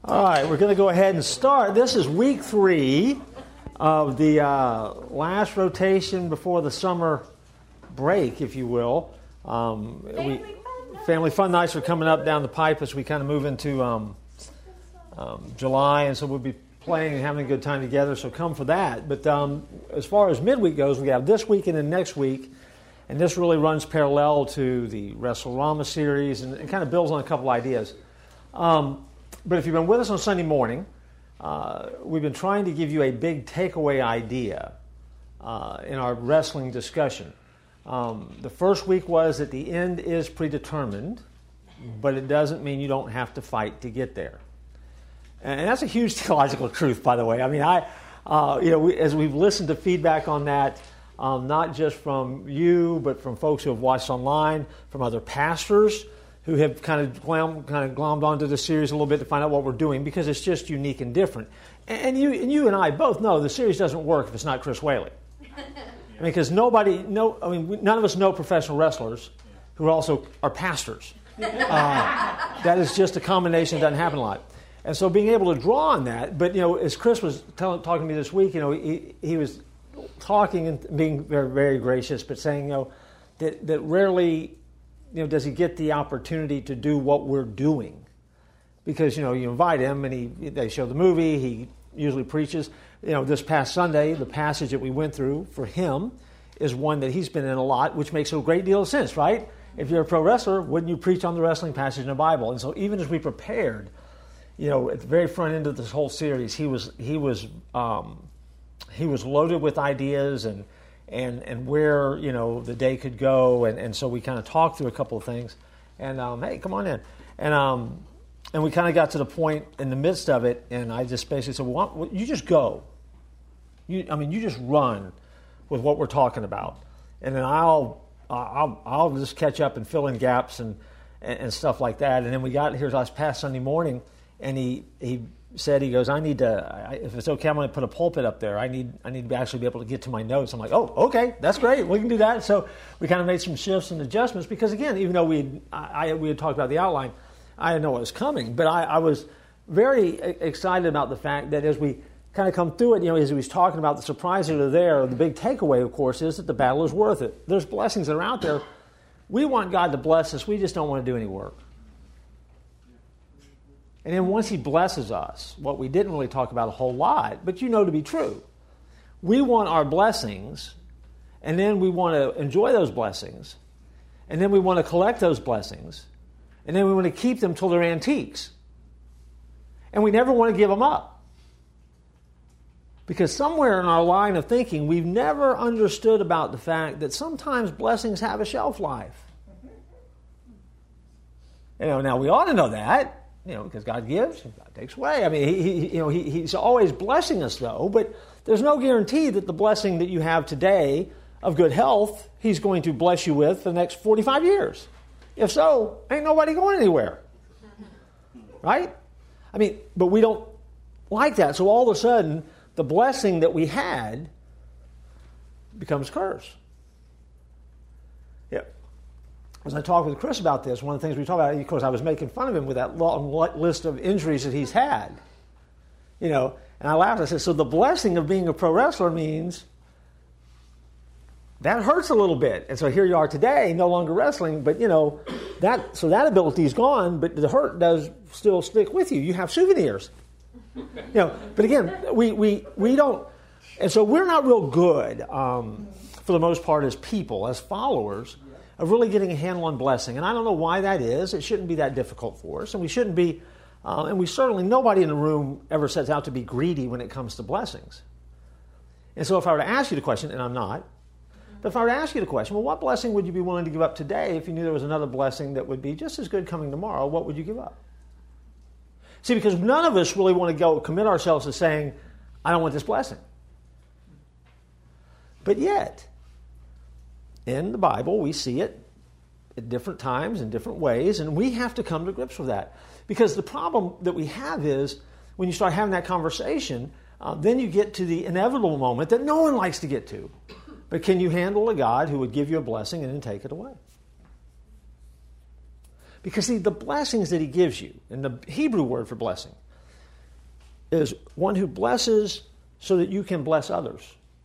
All right, we're going to go ahead and start. This is week 3 of the last rotation before the summer break, if you will. Family fun nights are coming up down the pipe as we kind of move into July, and so we'll be playing and having a good time together, so come for that. But as far as midweek goes, we have this week and then next week, and this really runs parallel to the Wrestle-Rama series and kind of builds on a couple ideas. But if you've been with us on Sunday morning, we've been trying to give you a big takeaway idea in our wrestling discussion. The first week was that the end is predetermined, but it doesn't mean you don't have to fight to get there. And that's a huge theological truth, by the way. I mean, as we've listened to feedback on that, not just from you, but from folks who have watched online, from other pastors who have kind of glommed onto the series a little bit to find out what we're doing, because it's just unique and different. And you and I both know the series doesn't work if it's not Chris Whaley. I mean, because none of us know professional wrestlers who also are pastors. That is just a combination that doesn't happen a lot. And so being able to draw on that, but as Chris was talking to me this week, he was talking and being very, very gracious, but saying that rarely does he get the opportunity to do what we're doing, because you invite him and they show the movie, he usually preaches. This past Sunday, the passage that we went through for him is one that he's been in a lot, which makes a great deal of sense, right? If you're a pro wrestler, wouldn't you preach on the wrestling passage in the Bible? And so even as we prepared, at the very front end of this whole series, he was loaded with ideas and where the day could go, and so we kind of talked through a couple of things, and hey, come on in, and we kind of got to the point in the midst of it, and I just basically said, well, you just go, you just run with what we're talking about, and then I'll just catch up and fill in gaps and stuff like that. And then we got here last past Sunday morning, and he said, he goes, if it's okay, I'm going to put a pulpit up there. I need to actually be able to get to my notes. I'm like, oh, okay, that's great. We can do that. So we kind of made some shifts and adjustments because, again, even though we had talked about the outline, I didn't know what was coming. But I was very excited about the fact that as we kind of come through it, as he was talking about the surprises that are there, the big takeaway, of course, is that the battle is worth it. There's blessings that are out there. We want God to bless us. We just don't want to do any work. And then once he blesses us, what we didn't really talk about a whole lot, but to be true, we want our blessings, and then we want to enjoy those blessings, and then we want to collect those blessings, and then we want to keep them till they're antiques. And we never want to give them up. Because somewhere in our line of thinking, we've never understood about the fact that sometimes blessings have a shelf life. Now we ought to know that. Because God gives, God takes away. I mean, He's always blessing us, though. But there's no guarantee that the blessing that you have today of good health, He's going to bless you with for the next 45 years. If so, ain't nobody going anywhere, right? I mean, but we don't like that. So all of a sudden, the blessing that we had becomes cursed. As I talked with Chris about this, one of the things we talked about, of course, I was making fun of him with that long list of injuries that he's had. And I laughed. I said, so the blessing of being a pro wrestler means that hurts a little bit. And so here you are today, no longer wrestling, but, that ability is gone, but the hurt does still stick with you. You have souvenirs. But again, we don't, and so we're not real good, for the most part, as people, as followers, of really getting a handle on blessing. And I don't know why that is. It shouldn't be that difficult for us. And we shouldn't be, and we certainly, nobody in the room ever sets out to be greedy when it comes to blessings. And so if I were to ask you the question, and I'm not, but if I were to ask you the question, well, what blessing would you be willing to give up today if you knew there was another blessing that would be just as good coming tomorrow? What would you give up? See, because none of us really want to go commit ourselves to saying, I don't want this blessing. But yet, in the Bible, we see it at different times in different ways, and we have to come to grips with that. Because the problem that we have is when you start having that conversation, then you get to the inevitable moment that no one likes to get to. But can you handle a God who would give you a blessing and then take it away? Because see, the blessings that he gives you, and the Hebrew word for blessing, is one who blesses so that you can bless others.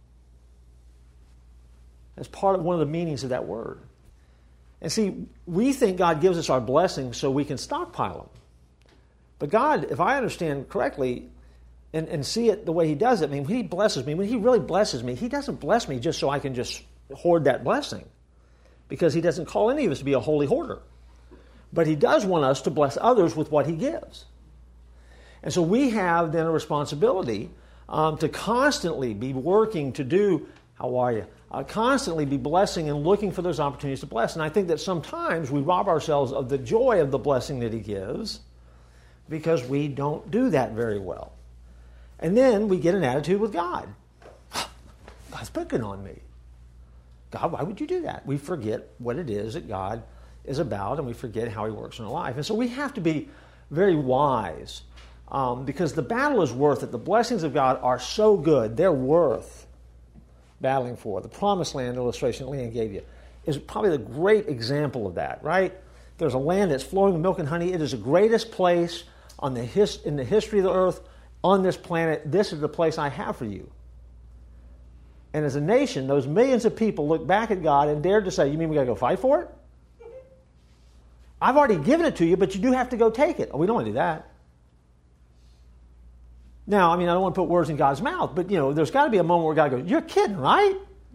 That's part of one of the meanings of that word. And see, we think God gives us our blessings so we can stockpile them. But God, if I understand correctly and see it the way He does it, I mean, when He blesses me, when He really blesses me, He doesn't bless me just so I can just hoard that blessing. Because He doesn't call any of us to be a holy hoarder. But He does want us to bless others with what He gives. And so we have then a responsibility to constantly be working to do, how are you? Constantly be blessing and looking for those opportunities to bless. And I think that sometimes we rob ourselves of the joy of the blessing that He gives because we don't do that very well. And then we get an attitude with God. God's picking on me. God, why would you do that? We forget what it is that God is about, and we forget how He works in our life. And so we have to be very wise because the battle is worth it. The blessings of God are so good. They're worth battling for. The promised land illustration that Leanne gave you is probably the great example of that, right? There's a land that's flowing with milk and honey. It is the greatest place in the history of the earth, on this planet. This is the place I have for you. And as a nation, those millions of people look back at God and dared to say, you mean we got to go fight for it? I've already given it to you, but you do have to go take it. Oh, we don't want to do that. Now, I mean, I don't want to put words in God's mouth, but, there's got to be a moment where God goes, you're kidding, right?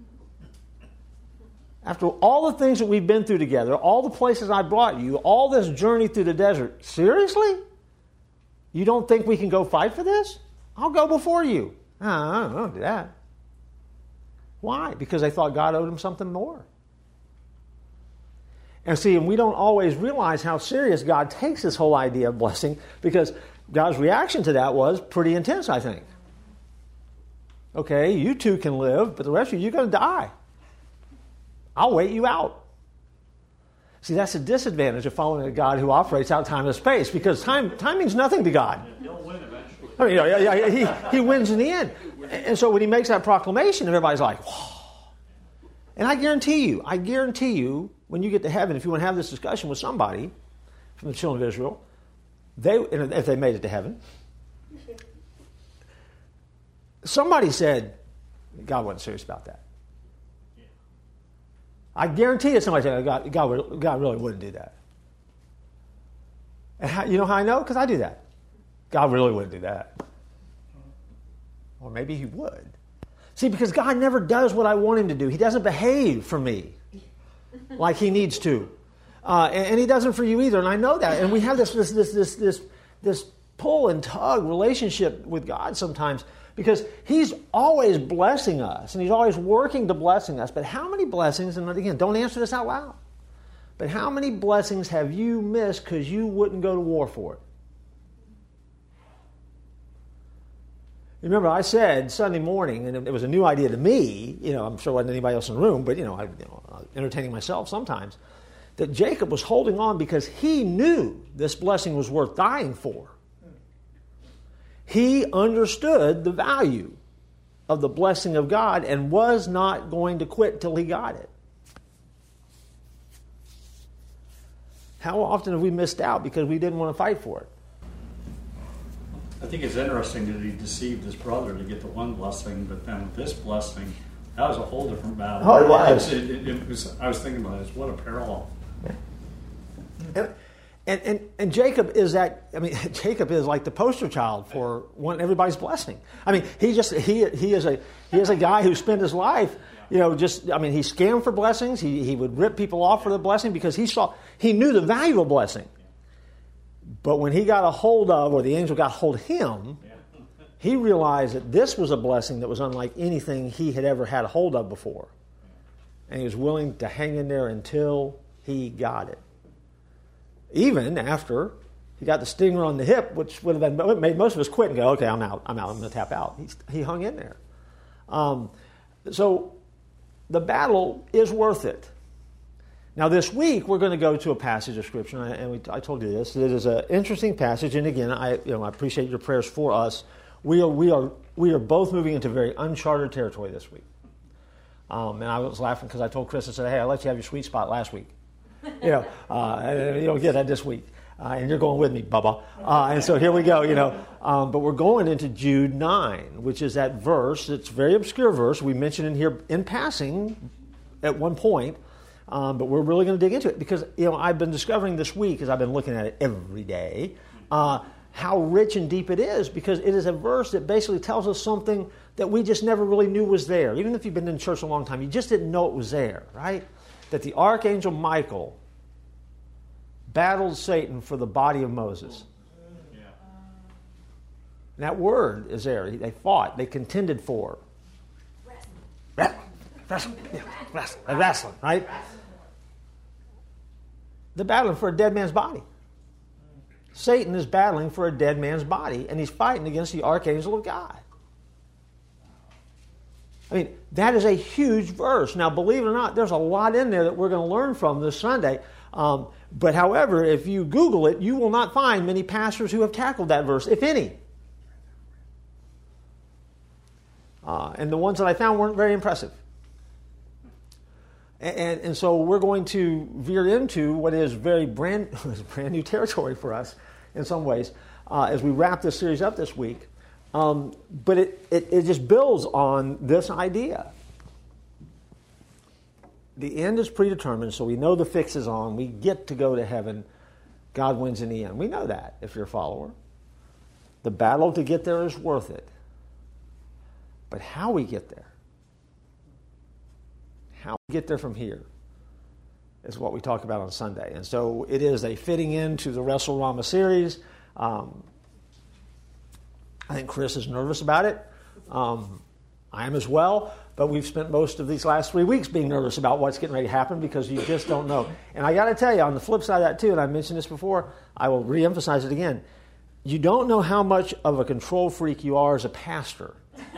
After all the things that we've been through together, all the places I brought you, all this journey through the desert, seriously? You don't think we can go fight for this? I'll go before you. I don't do that. Why? Because they thought God owed them something more. And see, and we don't always realize how serious God takes this whole idea of blessing, because God's reaction to that was pretty intense, I think. Okay, you two can live, but the rest of you, you're going to die. I'll wait you out. See, that's a disadvantage of following a God who operates out time and space, because time means nothing to God. He'll win eventually. I mean, he wins in the end. And so when He makes that proclamation, everybody's like, whoa. And I guarantee you, when you get to heaven, if you want to have this discussion with somebody from the children of Israel, if they made it to heaven, somebody said, God wasn't serious about that. I guarantee you somebody said, God really wouldn't do that. And you know how I know? Because I do that. God really wouldn't do that. Or maybe He would. See, because God never does what I want Him to do. He doesn't behave for me like He needs to. And He doesn't for you either, and I know that. And we have this pull and tug relationship with God sometimes because He's always blessing us, and He's always working to blessing us. But how many blessings, and again, don't answer this out loud, but how many blessings have you missed because you wouldn't go to war for it? Remember, I said Sunday morning, and it was a new idea to me, I'm sure it wasn't anybody else in the room, but, I'm entertaining myself sometimes, that Jacob was holding on because he knew this blessing was worth dying for. He understood the value of the blessing of God and was not going to quit till he got it. How often have we missed out because we didn't want to fight for it? I think it's interesting that he deceived his brother to get the one blessing, but then this blessing, that was a whole different battle. Oh, it was. It was. I was thinking about it. What a parallel. And Jacob is that. I mean, Jacob is like the poster child for everybody's blessing. I mean, he is a guy who spent his life, he scammed for blessings. He would rip people off for the blessing because he knew the value of blessing. But when he got a hold of, or the angel got hold of him, he realized that this was a blessing that was unlike anything he had ever had a hold of before. And he was willing to hang in there until he got it. Even after he got the stinger on the hip, which would have made most of us quit and go, okay, I'm out, I'm going to tap out. He hung in there. So the battle is worth it. Now, this week, we're going to go to a passage of Scripture, and I told you this. It is an interesting passage, and again, I appreciate your prayers for us. We are both moving into very uncharted territory this week. And I was laughing because I told Chris, I said, hey, I let you have your sweet spot last week. You don't get that this week. And you're going with me, Bubba. And so here we go, but we're going into Jude 9, which is that verse. It's a very obscure verse. We mentioned it here in passing at one point, but we're really going to dig into it because, I've been discovering this week as I've been looking at it every day, how rich and deep it is, because it is a verse that basically tells us something that we just never really knew was there. Even if you've been in church a long time, you just didn't know it was there, right? That the archangel Michael battled Satan for the body of Moses. Yeah. And that word is there. They fought. They contended for. Wrestling, right? They're battling for a dead man's body. Satan is battling for a dead man's body, and he's fighting against the archangel of God. I mean, that is a huge verse. Now, believe it or not, there's a lot in there that we're going to learn from this Sunday. But however, if you Google it, you will not find many pastors who have tackled that verse, if any. And the ones that I found weren't very impressive. And so we're going to veer into what is very brand new territory for us in some ways as we wrap this series up this week. But it just builds on this idea. The end is predetermined, so we know the fix is on. We get to go to heaven. God wins in the end. We know that if you're a follower. The battle to get there is worth it. But how we get there, how we get there from here, is what we talk about on Sunday. And so it is a fitting into the WrestleRama series. I think Chris is nervous about it. I am as well. But we've spent most of these last 3 weeks being nervous about what's getting ready to happen because you just don't know. And I got to tell you, on the flip side of that too, and I mentioned this before, I will reemphasize it again. You don't know how much of a control freak you are as a pastor.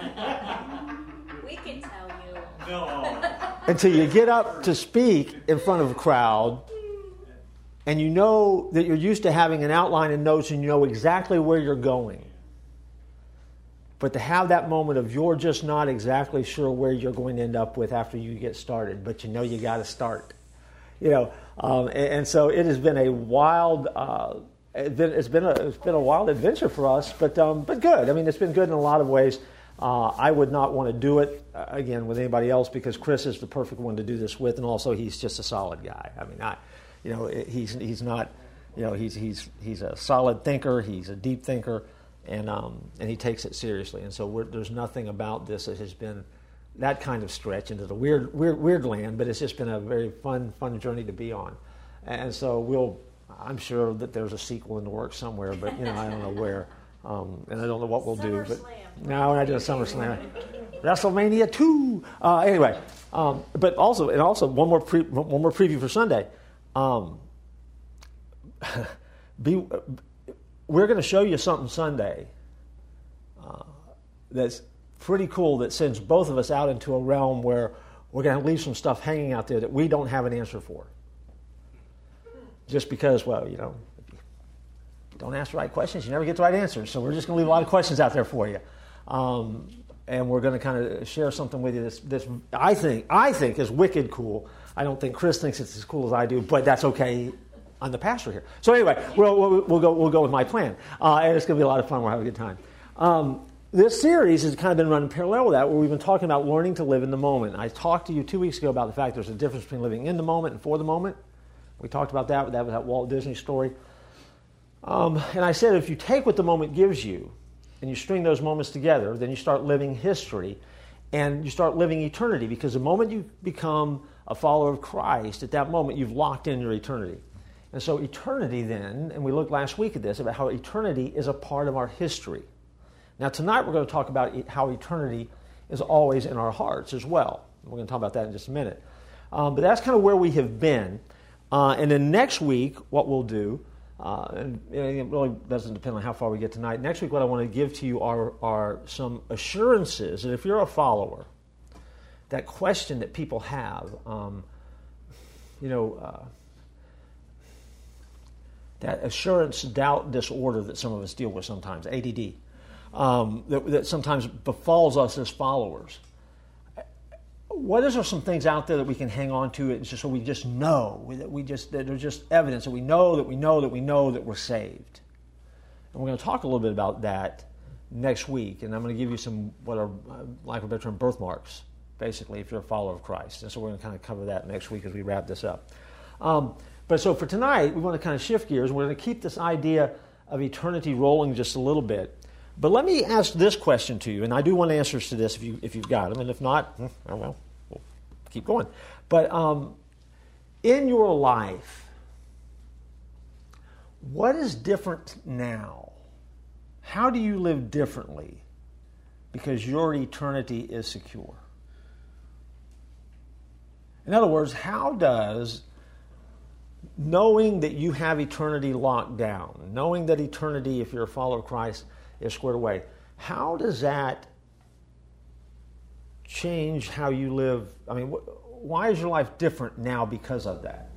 We can tell you. No. Until you get up to speak in front of a crowd and you know that you're used to having an outline and notes and you know exactly where you're going. But to have that moment of you're just not exactly sure where you're going to end up with after you get started, but you know you got to start. And so it has been a wild. It's been a wild adventure for us, but good. I mean, it's been good in a lot of ways. I would not want to do it again with anybody else because Chris is the perfect one to do this with, and also he's just a solid guy. I mean, he's not. He's a solid thinker. He's a deep thinker. And he takes it seriously, and so there's nothing about this that has been that kind of stretch into the weird land. But it's just been a very fun journey to be on, and so I'm sure that there's a sequel in the works somewhere, but I don't know where, and I don't know what we'll do. But no, we're not doing SummerSlam, WrestleMania 2. Anyway, but also one more preview for Sunday. We're going to show you something Sunday that's pretty cool that sends both of us out into a realm where we're going to leave some stuff hanging out there that we don't have an answer for. Just because, if you don't ask the right questions, you never get the right answers. So we're just going to leave a lot of questions out there for you. And we're going to kind of share something with you this I think is wicked cool. I don't think Chris thinks it's as cool as I do, but that's okay. I'm the pastor here. So anyway, we'll go with my plan. And it's going to be a lot of fun. We'll have a good time. This series has kind of been running parallel with that, where we've been talking about learning to live in the moment. I talked to you 2 weeks ago about the fact there's a difference between living in the moment and for the moment. We talked about that. That was that Walt Disney story. And I said if you take what the moment gives you and you string those moments together, then you start living history and you start living eternity, because the moment you become a follower of Christ, at that moment you've locked in your eternity. And so eternity then, and we looked last week at this, about how eternity is a part of our history. Now tonight we're going to talk about how eternity is always in our hearts as well. We're going to talk about that in just a minute. But that's kind of where we have been. And then next week, what we'll do, and it really doesn't depend on how far we get tonight. Next week, what I want to give to you are some assurances. And if you're a follower, that question that people have, that assurance doubt disorder that some of us deal with sometimes, ADD, that sometimes befalls us as followers. what is there some things out there that we can hang on to it just so we just know that there's just evidence that we know that we're saved. And we're going to talk a little bit about that next week, and I'm going to give you some what are, like a better term, birthmarks, basically, if you're a follower of Christ. And so we're going to kind of cover that next week as we wrap this up. But so for tonight, we want to kind of shift gears. We're going to keep this idea of eternity rolling just a little bit. But let me ask this question to you, and I do want answers to this if you've got them, and if not, well, we'll keep going. But in your life, what is different now? How do you live differently because your eternity is secure? In other words, how does knowing that you have eternity locked down, knowing that eternity, if you're a follower of Christ, is squared away, how does that change how you live? I mean, why is your life different now because of that?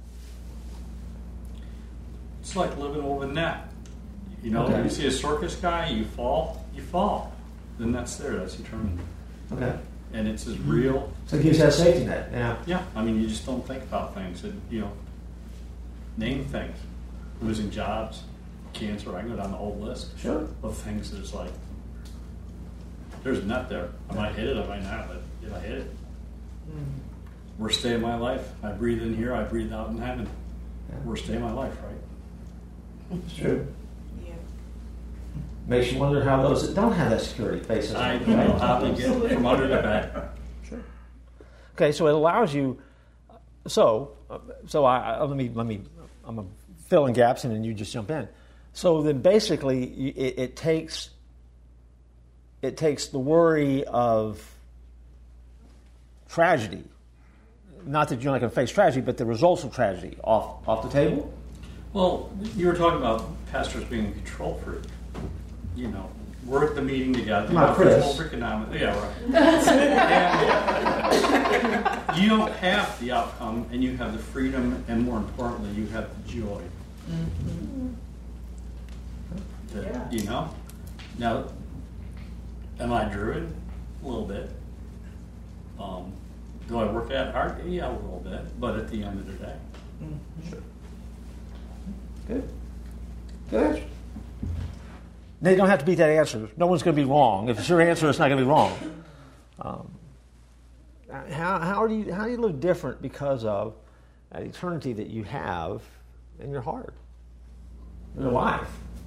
It's like living over the net. You know, okay. You see a circus guy, you fall. Then that's that's eternity. Okay. And it's as real. So it gives that safety net. Yeah. Yeah. I mean, you just don't think about things. And, name things. Losing jobs, cancer. I can go down the whole list of things that's like, there's a net there. I might hit it, I might not, but if I hit it, worst day of my life. I breathe in here, I breathe out in heaven. Yeah. Worst day of my life, right? It's true. Makes you wonder how those that don't have that security face it. I don't know how they get from under the bed. Sure. Okay, so it allows you. So let me. I'm gonna fill in gaps, and then you just jump in. So then, basically, it takes the worry of tragedy. Not that you're not going to face tragedy, but the results of tragedy off the table. Well, you were talking about pastors being a control freak. We're at the meeting together. Not Chris. Yeah, right. You don't have the outcome, and you have the freedom, and more importantly, you have the joy. Mm-hmm. Now, am I driven? A little bit. Do I work at hard? Yeah, a little bit. But at the end of the day. Mm-hmm. Sure. Good. They don't have to beat that answer. No one's going to be wrong. If it's your answer, it's not going to be wrong. How do you live different because of that eternity that you have in your heart, in your life?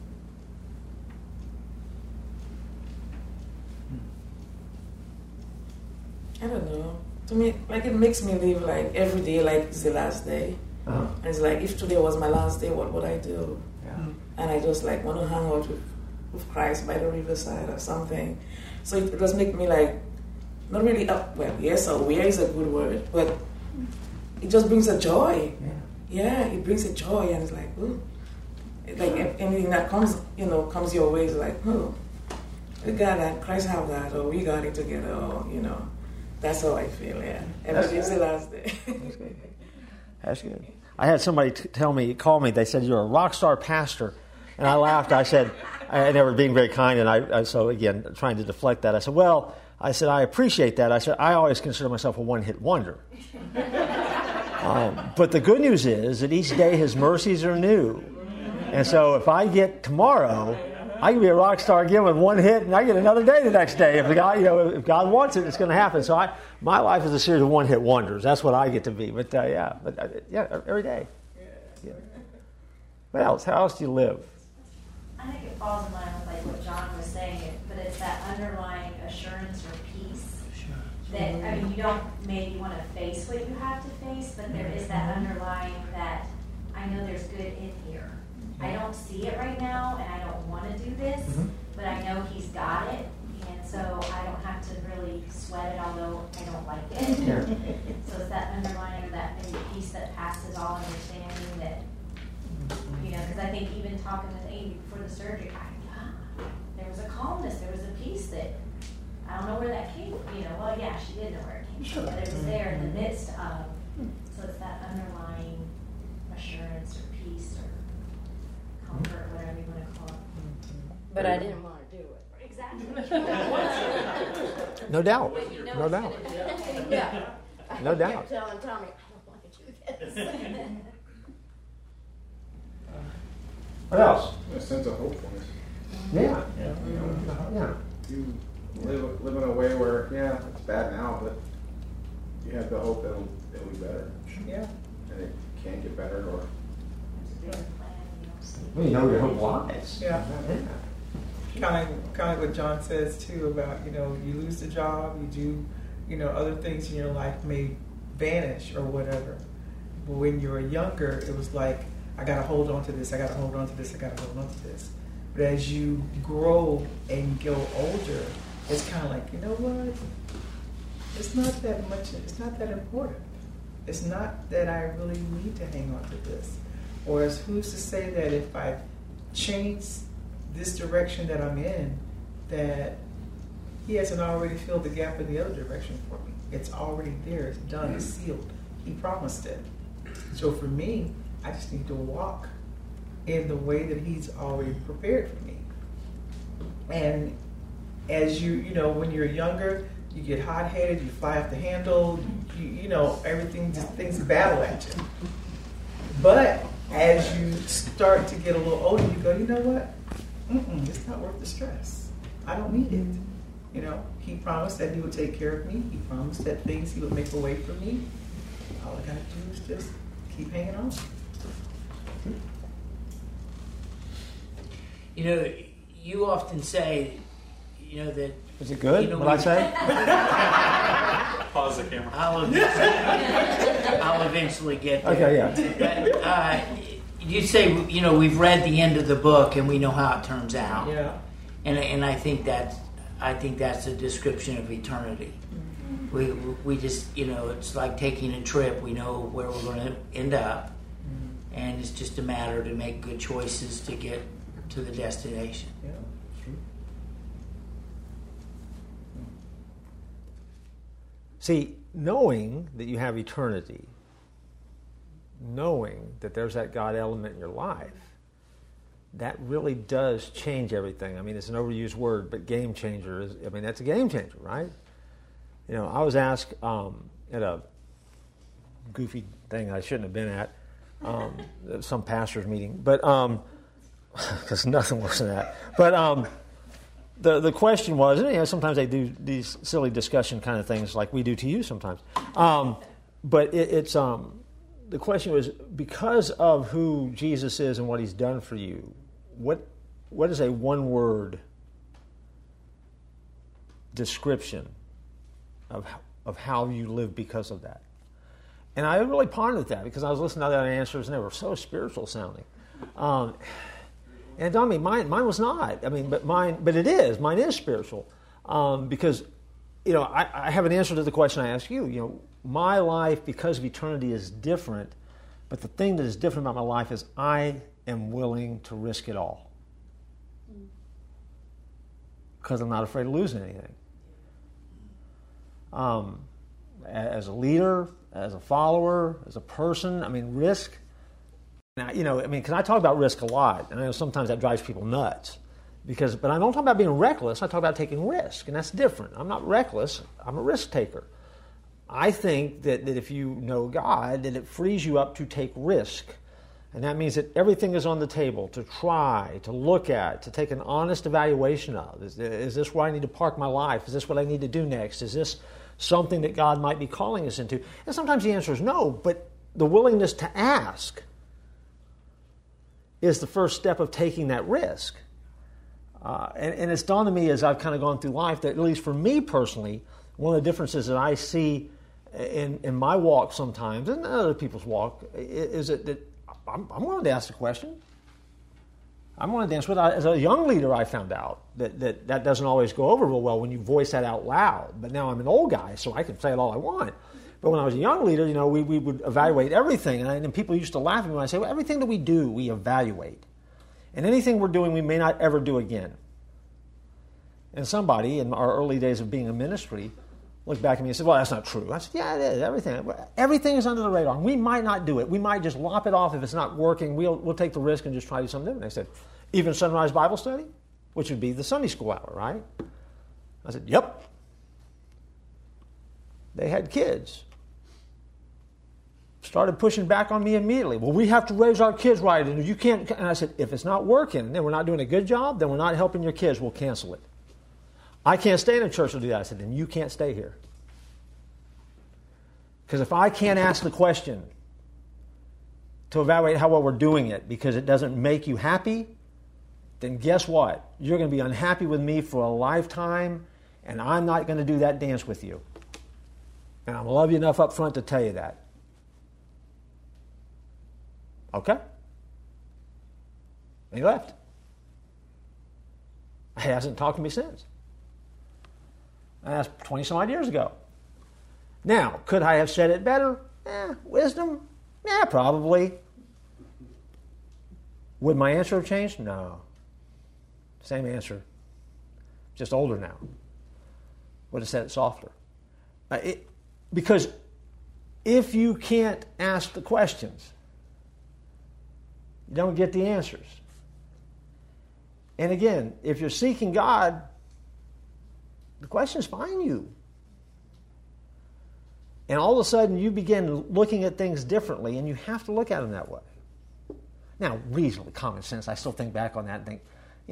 I don't know. To me, it makes me live every day like it's the last day. Uh-huh. And it's like, if today was my last day, what would I do? Yeah. And I just want to hang out with Christ by the riverside or something. So it does make me not really yes, aware is a good word, but it just brings a joy. Yeah, it brings a joy, and it's ooh. Anything that comes your way is oh, we got that, Christ have that, or we got it together, or that's how I feel. Yeah, every day is the last day. That's good. That's good. I had somebody call me. They said, "You're a rock star pastor," and I laughed. I said, and they were being very kind, and so again, trying to deflect that. I said, "Well," I said, "I appreciate that." I said, "I always consider myself a one-hit wonder." But the good news is that each day His mercies are new, and so if I get tomorrow, I can be a rock star again with one hit, and I get another day the next day. If if God wants it, it's going to happen. So my life is a series of one-hit wonders. That's what I get to be. But every day. Yeah. What else? How else do you live? I think it falls in line with what John was saying, but it's that underlying assurance or peace that you don't maybe want to face what you have to face, but there is that underlying that I know there's good in here. I don't see it right now, and I don't want to do this, but I know He's got it, and so I don't have to really sweat it, although I don't like it. Yeah. So it's that underlying, that maybe peace that passes all understanding that, because I think even talking with Amy before the surgery, there was a calmness, there was a peace that, I don't know where that came from, well, yeah, she did know where it came from, but it was there in the midst of, so it's that underlying assurance or peace or comfort, whatever you want to call it. But I didn't want to do it. Exactly. No doubt. No doubt. Yeah. no doubt. Telling Tommy, I don't want to do this. What else? A sense of hopefulness. Yeah. Yeah. You live in a way where, yeah, it's bad now, but you have the hope that it'll be better. Yeah. And it can get better, or Well, you know where your hope lies. Yeah. Kind of what John says too about, you lose the job, you do, other things in your life may vanish or whatever. But when you were younger, it was like, I got to hold on to this, I got to hold on to this, I got to hold on to this. But as you grow and go older, it's kind of like, you know what? It's not that much, it's not that important. It's not that I really need to hang on to this. Or as who's to say that if I change this direction that I'm in, that he hasn't already filled the gap in the other direction for me. It's already there, it's done, it's sealed. He promised it. So for me, I just need to walk in the way that he's already prepared for me. And as when you're younger, you get hot-headed, you fly off the handle, everything, just things battle at you. But as you start to get a little older, you go, you know what? It's not worth the stress. I don't need it. He promised that he would take care of me. He promised that things he would make a way for me. All I gotta do is just keep hanging on. You often say, that... Is it good, what I say? Pause the camera. I'll eventually get there. Okay, yeah. But you say, we've read the end of the book and we know how it turns out. Yeah. And I think that's a description of eternity. We just, it's like taking a trip. We know where we're going to end up, and it's just a matter to make good choices to get to the destination. Yeah. See, knowing that you have eternity, knowing that there's that God element in your life, that really does change everything. I mean, it's an overused word, but game changer is, that's a game changer, right? I was asked at a goofy thing I shouldn't have been at, some pastor's meeting, but, because nothing worse than that. But the question was, and sometimes they do these silly discussion kind of things like we do to you sometimes. But it's the question was, because of who Jesus is and what he's done for you, what is a one-word description of how you live because of that? And I really pondered that because I was listening to other answers and they were so spiritual sounding. And I mean, mine was not. But it is. Mine is spiritual because, I have an answer to the question I asked you. My life, because of eternity, is different. But the thing that is different about my life is I am willing to risk it all because I'm not afraid of losing anything. As a leader, as a follower, as a person, risk. Now, because I talk about risk a lot, and I know sometimes that drives people nuts. But I don't talk about being reckless, I talk about taking risk, and that's different. I'm not reckless, I'm a risk taker. I think that if you know God, that it frees you up to take risk. And that means that everything is on the table to try, to look at, to take an honest evaluation of. Is this where I need to park my life? Is this what I need to do next? Is this something that God might be calling us into? And sometimes the answer is no, but the willingness to ask is the first step of taking that risk. And it's dawned on me as I've kind of gone through life that, at least for me personally, one of the differences that I see in my walk sometimes, and other people's walk, is that I'm willing to ask the question. I'm willing to answer it. As a young leader, I found out that doesn't always go over real well when you voice that out loud. But now I'm an old guy, so I can say it all I want. But when I was a young leader, we would evaluate everything. And people used to laugh at me when I say, well, everything that we do, we evaluate. And anything we're doing, we may not ever do again. And somebody in our early days of being in ministry looked back at me and said, well, that's not true. I said, yeah, it is. Everything is under the radar. We might not do it. We might just lop it off if it's not working. We'll take the risk and just try to do something different. They said, even Sunrise Bible Study, which would be the Sunday school hour, right? I said, yep. They had kids. started pushing back on me immediately. Well, we have to raise our kids right, and you can't. And I said, if it's not working, then we're not doing a good job, then we're not helping your kids, we'll cancel it. I can't stay in a church to do that. I said, then you can't stay here. Because if I can't ask the question to evaluate how well we're doing it because it doesn't make you happy, then guess what? You're going to be unhappy with me for a lifetime, and I'm not going to do that dance with you. And I'm going to love you enough up front to tell you that. Okay? And he left. He hasn't talked to me since. That's 20-some-odd years ago. Now, could I have said it better? Wisdom? Yeah, probably. Would my answer have changed? No. Same answer. Just older now. Would have said it softer. Because if you can't ask the questions, you don't get the answers. And again, if you're seeking God, the questions find you. And all of a sudden, you begin looking at things differently, and you have to look at them that way. Now, reasonably common sense, I still think back on that and think,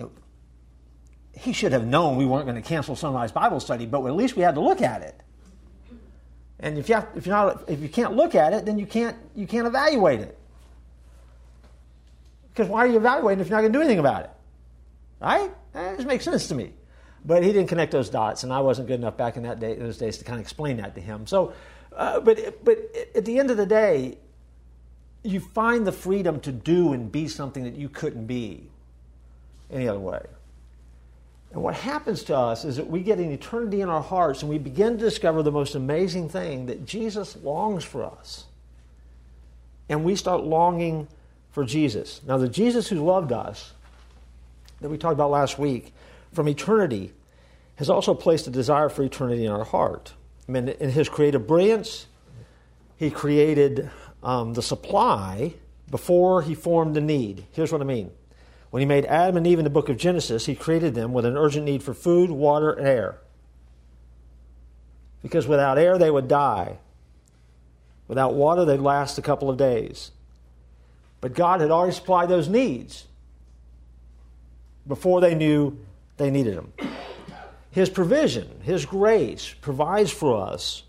he should have known we weren't going to cancel Sunrise Bible Study, but at least we had to look at it. And if you can't look at it, then you can't evaluate it. Because why are you evaluating if you're not going to do anything about it? Right? That just makes sense to me. But he didn't connect those dots, and I wasn't good enough back in those days to kind of explain that to him. So, but at the end of the day, you find the freedom to do and be something that you couldn't be any other way. And what happens to us is that we get an eternity in our hearts, and we begin to discover the most amazing thing, that Jesus longs for us. And we start longing for Jesus. Now, the Jesus who loved us, that we talked about last week, from eternity, has also placed a desire for eternity in our heart. I mean, in his creative brilliance, he created the supply before he formed the need. Here's what I mean. When he made Adam and Eve in the book of Genesis, he created them with an urgent need for food, water, and air. Because without air, they would die. Without water, they'd last a couple of days. But God had already supplied those needs before they knew they needed them. His provision, his grace, provides for us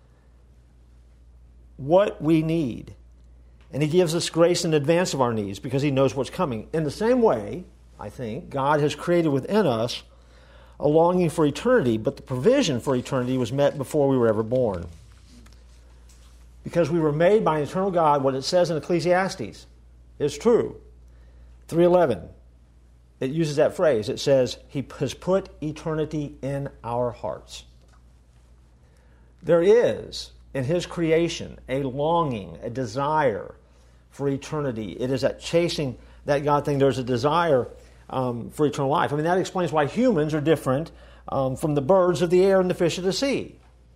what we need. And he gives us grace in advance of our needs because he knows what's coming. In the same way, I think, God has created within us a longing for eternity, but the provision for eternity was met before we were ever born. Because we were made by an eternal God, what it says in Ecclesiastes is true. 3:11. It uses that phrase. It says, he has put eternity in our hearts. There is, in his creation, a longing, a desire for eternity. It is that chasing that God thing. There's a desire for eternal life. I mean, that explains why humans are different from the birds of the air and the fish of the sea.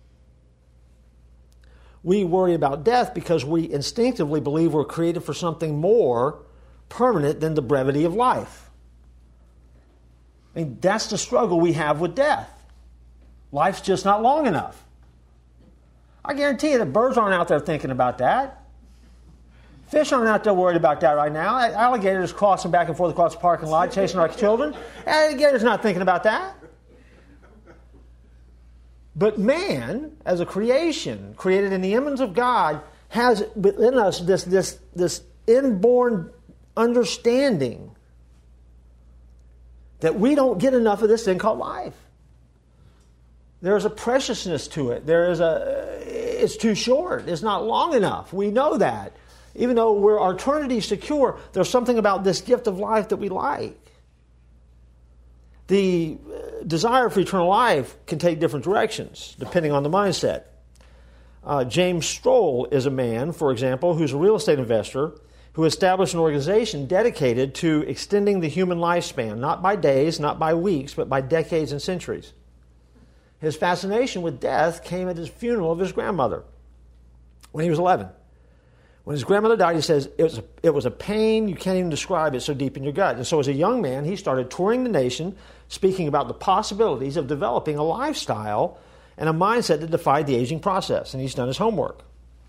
We worry about death because we instinctively believe we're created for something more permanent than the brevity of life. I mean, that's the struggle we have with death. Life's just not long enough. I guarantee you the birds aren't out there thinking about that. Fish aren't out there worried about that right now. Alligators crossing back and forth across the parking lot, chasing our children. Alligators not thinking about that. But man, as a creation, created in the image of God, has within us this inborn understanding that we don't get enough of this thing called life. There's a preciousness to it. It's too short. It's not long enough. We know that. Even though our eternity is secure, there's something about this gift of life that we like. The desire for eternal life can take different directions, depending on the mindset. James Stroll is a man, for example, who's a real estate investor who established an organization dedicated to extending the human lifespan, not by days, not by weeks, but by decades and centuries. His fascination with death came at his funeral of his grandmother when he was 11. When his grandmother died, he says, it was a pain, you can't even describe it, so deep in your gut. And so as a young man, he started touring the nation, speaking about the possibilities of developing a lifestyle and a mindset that defied the aging process. And he's done his homework.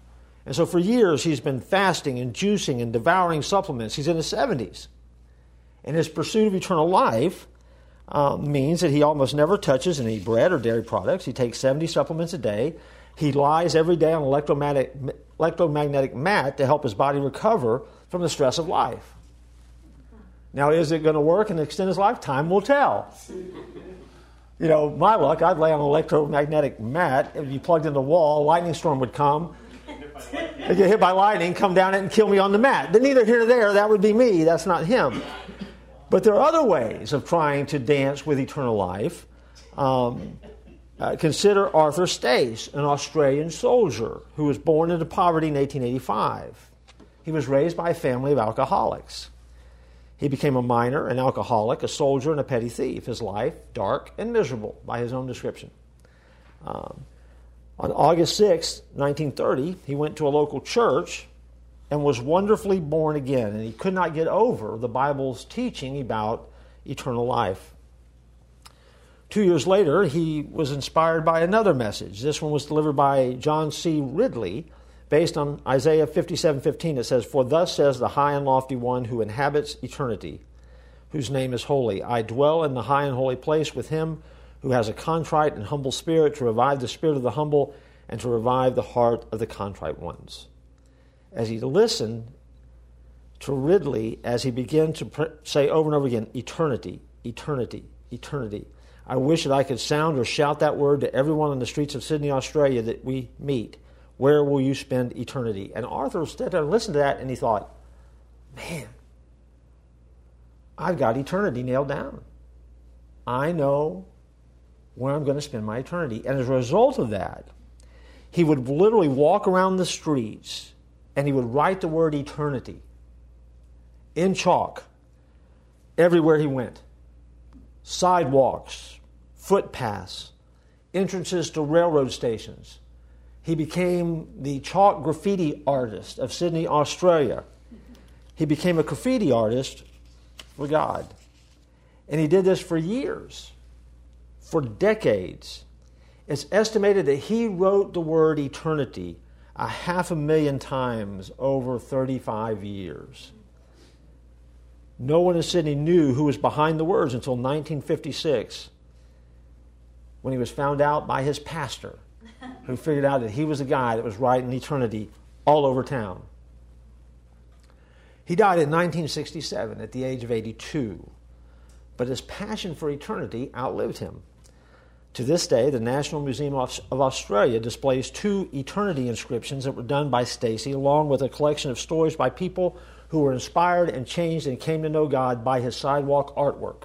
And so for years he's been fasting and juicing and devouring supplements. He's in his 70s. And his pursuit of eternal life means that he almost never touches any bread or dairy products. He takes 70 supplements a day. He lies every day on an electromagnetic mat to help his body recover from the stress of life. Now, is it going to work and extend his life? Time will tell. You know, my luck, I'd lay on an electromagnetic mat. If you plugged in the wall, a lightning storm would come. I'd get hit by lightning, come down it, and kill me on the mat. But neither here nor there, that would be me. That's not him. But there are other ways of trying to dance with eternal life. Consider Arthur Stace, an Australian soldier who was born into poverty in 1885. He was raised by a family of alcoholics. He became a miner, an alcoholic, a soldier, and a petty thief. His life, dark and miserable, by his own description. On August 6, 1930, he went to a local church and was wonderfully born again. And he could not get over the Bible's teaching about eternal life. 2 years later, he was inspired by another message. This one was delivered by John C. Ridley, based on Isaiah 57:15. It says, "For thus says the high and lofty one who inhabits eternity, whose name is holy. I dwell in the high and holy place with him who has a contrite and humble spirit, to revive the spirit of the humble and to revive the heart of the contrite ones." As he listened to Ridley, as he began to say over and over again, eternity, eternity, eternity, I wish that I could sound or shout that word to everyone on the streets of Sydney, Australia that we meet. Where will you spend eternity? And Arthur stood there and listened to that, and he thought, man, I've got eternity nailed down. I know where I'm going to spend my eternity. And as a result of that, he would literally walk around the streets, and he would write the word eternity in chalk everywhere he went. Sidewalks, footpaths, entrances to railroad stations. He became the chalk graffiti artist of Sydney, Australia. He became a graffiti artist for God. And he did this for years, for decades. It's estimated that he wrote the word eternity 500,000 times over 35 years. No one in Sydney knew who was behind the words until 1956, when he was found out by his pastor, who figured out that he was the guy that was writing eternity all over town. He died in 1967 at the age of 82, but his passion for eternity outlived him. To this day, the National Museum of Australia displays 2 eternity inscriptions that were done by Stacy, along with a collection of stories by people who were inspired and changed and came to know God by his sidewalk artwork.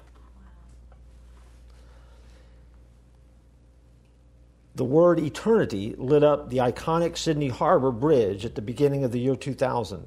The word eternity lit up the iconic Sydney Harbour Bridge at the beginning of the year 2000.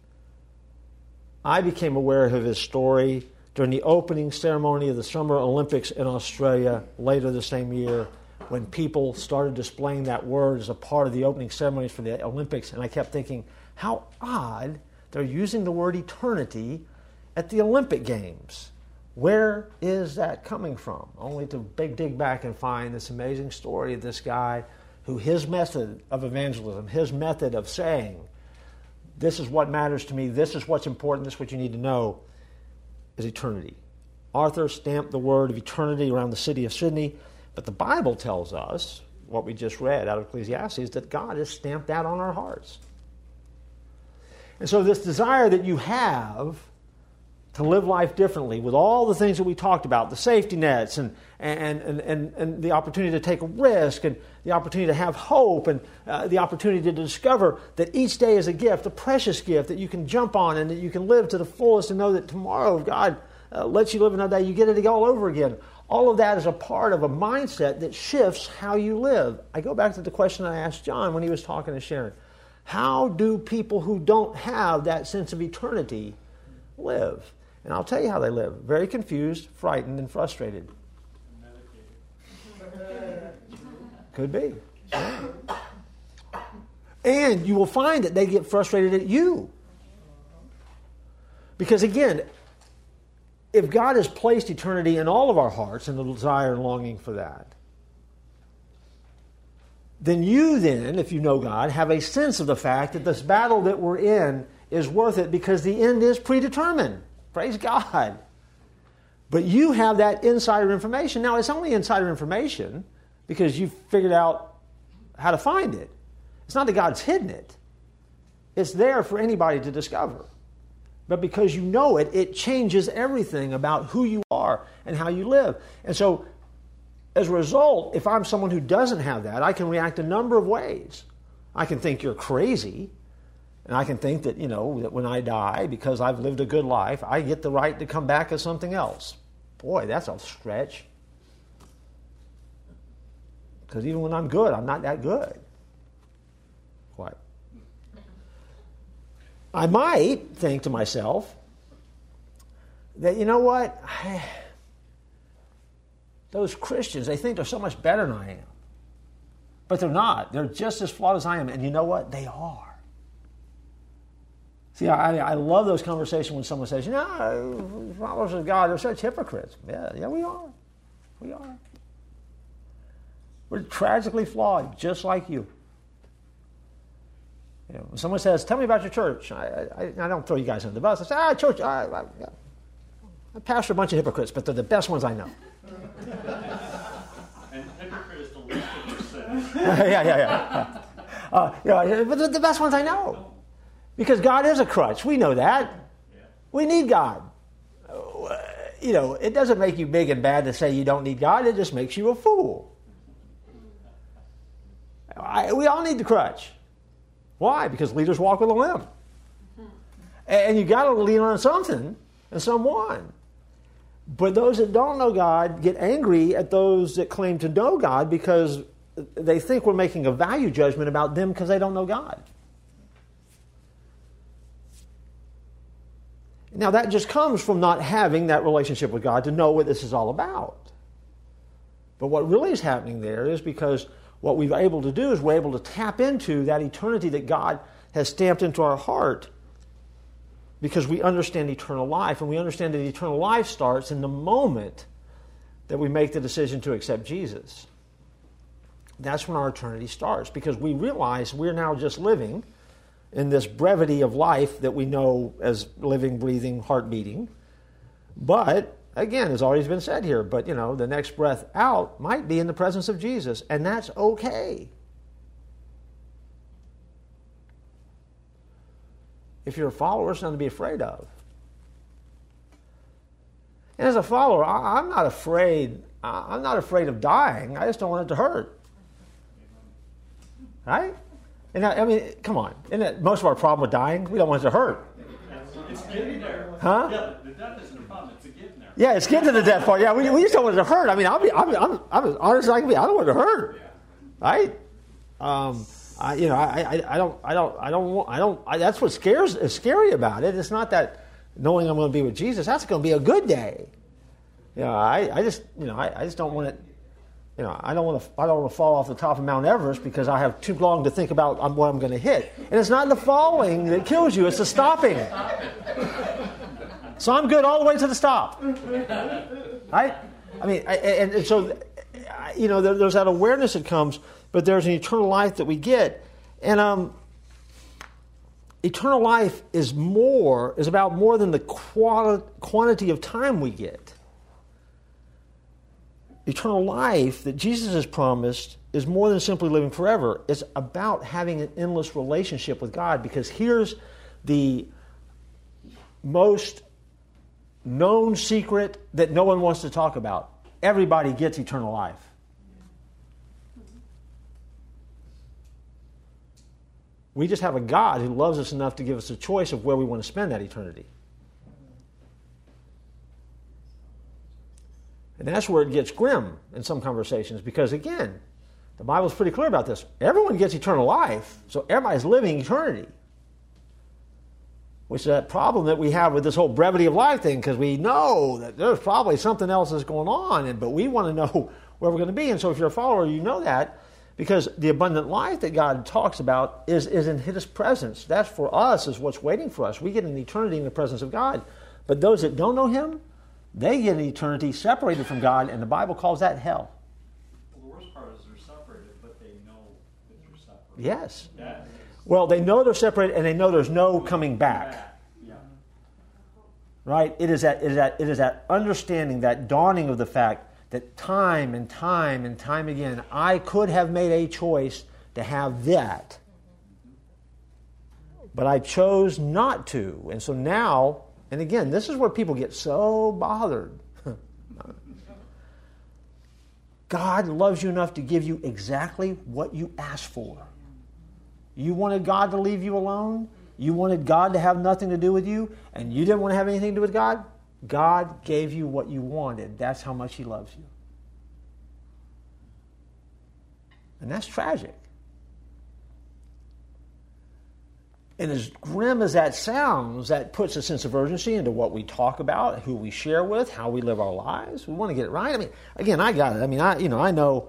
I became aware of his story during the opening ceremony of the Summer Olympics in Australia later the same year, when people started displaying that word as a part of the opening ceremonies for the Olympics. And I kept thinking, how odd they're using the word eternity at the Olympic Games. Where is that coming from? Only to dig back and find this amazing story of this guy who his method of evangelism, his method of saying, this is what matters to me, this is what's important, this is what you need to know, is eternity. Arthur stamped the word of eternity around the city of Sydney, but the Bible tells us, what we just read out of Ecclesiastes, that God has stamped that on our hearts. And so this desire that you have to live life differently, with all the things that we talked about, the safety nets and the opportunity to take a risk and the opportunity to have hope and the opportunity to discover that each day is a gift, a precious gift that you can jump on and that you can live to the fullest and know that tomorrow, if God lets you live another day, you get it all over again. All of that is a part of a mindset that shifts how you live. I go back to the question I asked John when he was talking to Sharon. How do people who don't have that sense of eternity live? And I'll tell you how they live. Very confused, frightened, and frustrated. Could be. And you will find that they get frustrated at you. Because again, if God has placed eternity in all of our hearts and the desire and longing for that, then you then, if you know God, have a sense of the fact that this battle that we're in is worth it because the end is predetermined. Praise God. But you have that insider information. Now, it's only insider information because you've figured out how to find it. It's not that God's hidden it. It's there for anybody to discover. But because you know it, it changes everything about who you are and how you live. And so, as a result, if I'm someone who doesn't have that, I can react a number of ways. I can think you're crazy. And I can think that, that when I die, because I've lived a good life, I get the right to come back as something else. Boy, that's a stretch. Because even when I'm good, I'm not that good. What? I might think to myself that, you know what? Those Christians, they think they're so much better than I am. But they're not. They're just as flawed as I am. And you know what? They are. See, I love those conversations when someone says, followers of God, they're such hypocrites. Yeah, we are. We are. We're tragically flawed, just like you. When someone says, tell me about your church, I don't throw you guys under the bus. I say, church, I pastor a bunch of hypocrites, but they're the best ones I know. And hypocrite is the least of your sins. Yeah. But they're the best ones I know. Because God is a crutch. We know that. Yeah. We need God. It doesn't make you big and bad to say you don't need God. It just makes you a fool. We all need the crutch. Why? Because leaders walk with a limp. And you got to lean on something and someone. But those that don't know God get angry at those that claim to know God because they think we're making a value judgment about them because they don't know God. Now, that just comes from not having that relationship with God to know what this is all about. But what really is happening there is because what we're able to do is we're able to tap into that eternity that God has stamped into our heart because we understand eternal life. And we understand that eternal life starts in the moment that we make the decision to accept Jesus. That's when our eternity starts because we realize we're now just living in this brevity of life that we know as living, breathing, heart beating. But, again, as already been said here, but, the next breath out might be in the presence of Jesus, and that's okay. If you're a follower, it's nothing to be afraid of. And as a follower, I'm not afraid of dying. I just don't want it to hurt. Right? And come on. Isn't that most of our problem with dying? We don't want it to hurt. It's getting there. Huh? Yeah, the death isn't a problem. It's getting there. Yeah, it's getting to the death part. Yeah, we just don't want it to hurt. I'm as honest as I can be. I don't want it to hurt. Right? That's what is scary about it. It's not that knowing I'm going to be with Jesus. That's going to be a good day. I just don't want it. I don't want to fall off the top of Mount Everest because I have too long to think about what I'm going to hit. And it's not the falling that kills you; it's the stopping. So I'm good all the way to the stop. Right? So there's that awareness that comes, but there's an eternal life that we get, and eternal life is about more than the quantity of time we get. Eternal life that Jesus has promised is more than simply living forever. It's about having an endless relationship with God, because here's the most known secret that no one wants to talk about. Everybody gets eternal life. We just have a God who loves us enough to give us a choice of where we want to spend that eternity. And that's where it gets grim in some conversations, because, again, the Bible's pretty clear about this. Everyone gets eternal life, so everybody's living eternity. Which is that problem that we have with this whole brevity of life thing, because we know that there's probably something else that's going on, but we want to know where we're going to be. And so if you're a follower, you know that, because the abundant life that God talks about is in His presence. That's for us, is what's waiting for us. We get an eternity in the presence of God. But those that don't know Him, they get an eternity separated from God, and the Bible calls that hell. Well, the worst part is they're separated, but they know Yes. Yeah. Well, they know they're separated and they know there's no coming back. Yeah. Right? It is that understanding, that dawning of the fact that time and time and time again, I could have made a choice to have that. But I chose not to. And so now, and again, this is where people get so bothered. God loves you enough to give you exactly what you asked for. You wanted God to leave you alone? You wanted God to have nothing to do with you? And you didn't want to have anything to do with God? God gave you what you wanted. That's how much He loves you. And that's tragic. And as grim as that sounds, that puts a sense of urgency into what we talk about, who we share with, how we live our lives. We want to get it right. I mean, again, I got it. I mean, I know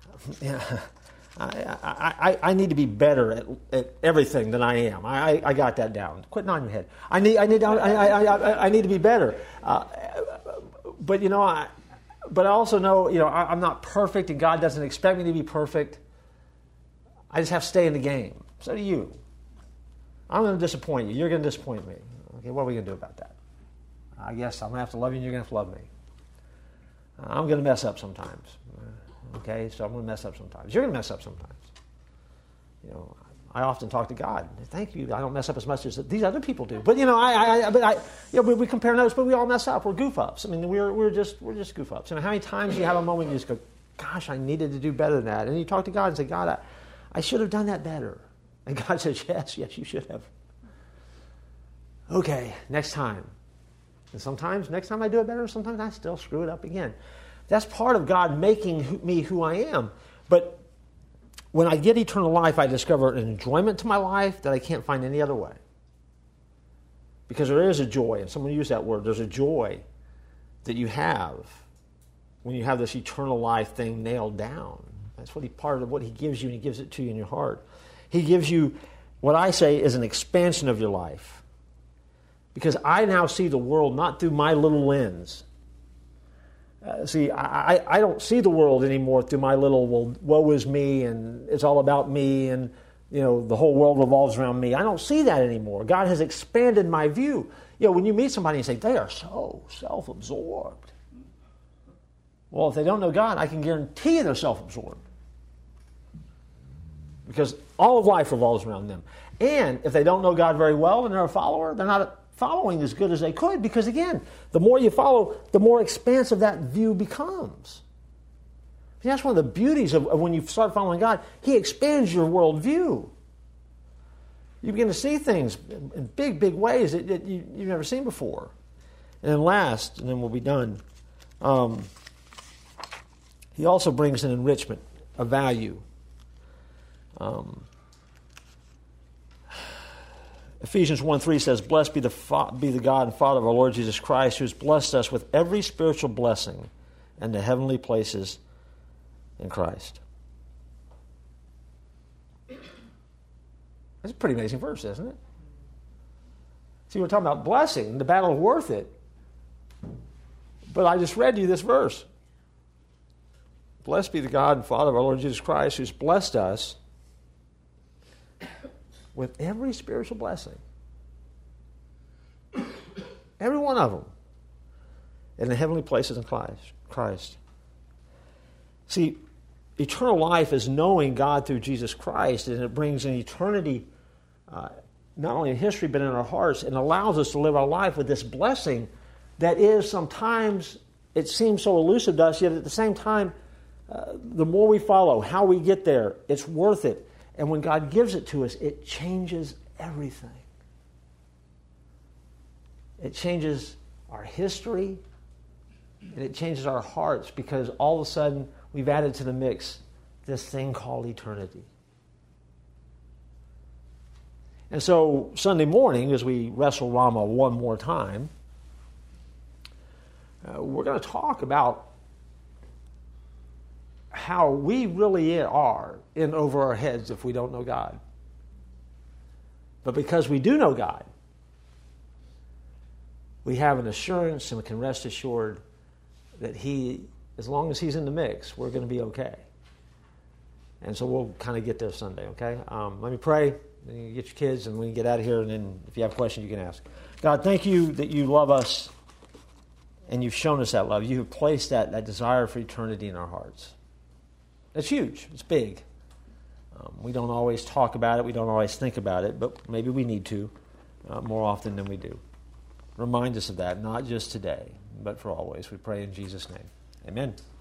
I need to be better at everything than I am. I got that down. Quit nodding your head. I need to be better. But I also know, I'm not perfect, and God doesn't expect me to be perfect. I just have to stay in the game. So do you. I'm going to disappoint you. You're going to disappoint me. Okay, what are we going to do about that? I guess I'm going to have to love you and you're going to have to love me. I'm going to mess up sometimes. Okay, so I'm going to mess up sometimes. You're going to mess up sometimes. I often talk to God. Thank you. I don't mess up as much as these other people do. But we compare notes, but we all mess up. We're goof ups. I mean, we're just goof ups. How many times do you have a moment you just go, "Gosh, I needed to do better than that," and you talk to God and say, "God, I should have done that better." And God says, yes, you should have. Okay, next time. And sometimes, next time I do it better, sometimes I still screw it up again. That's part of God making me who I am. But when I get eternal life, I discover an enjoyment to my life that I can't find any other way. Because there is a joy, and someone used that word, there's a joy that you have when you have this eternal life thing nailed down. That's part of what He gives you, and He gives it to you in your heart. He gives you what I say is an expansion of your life. Because I now see the world not through my little lens. I don't see the world anymore through my little, woe is me, and it's all about me, and the whole world revolves around me. I don't see that anymore. God has expanded my view. When you meet somebody and say, they are so self-absorbed. Well, if they don't know God, I can guarantee you they're self-absorbed. Because all of life revolves around them. And if they don't know God very well and they're a follower, they're not following as good as they could. Because again, the more you follow, the more expansive that view becomes. See, that's one of the beauties of when you start following God. He expands your worldview. You begin to see things in big, big ways that you've never seen before. And then last, and then we'll be done, He also brings an enrichment, a value. Ephesians 1:3 says, "Blessed be the God and Father of our Lord Jesus Christ, who has blessed us with every spiritual blessing in the heavenly places in Christ." That's a pretty amazing verse, isn't it? See, we're talking about blessing. The battle is worth it. But I just read you this verse. Blessed be the God and Father of our Lord Jesus Christ, who's blessed us with every spiritual blessing. Every one of them. In the heavenly places in Christ. See, eternal life is knowing God through Jesus Christ, and it brings an eternity, not only in history, but in our hearts, and allows us to live our life with this blessing that is sometimes, it seems so elusive to us, yet at the same time, the more we follow, how we get there, it's worth it. And when God gives it to us, it changes everything. It changes our history, and it changes our hearts, because all of a sudden we've added to the mix this thing called eternity. And so Sunday morning, as we wrestle Rama one more time, we're going to talk about how we really are in over our heads if we don't know God. But because we do know God, we have an assurance and we can rest assured that He, as long as He's in the mix, we're going to be okay. And so we'll kind of get there Sunday, okay? Let me pray. Then you get your kids, and we can get out of here. And then if you have questions, you can ask. God, thank you that you love us, and you've shown us that love. You have placed that desire for eternity in our hearts. That's huge. It's big. We don't always talk about it. We don't always think about it, but maybe we need to more often than we do. Remind us of that, not just today, but for always. We pray in Jesus' name. Amen.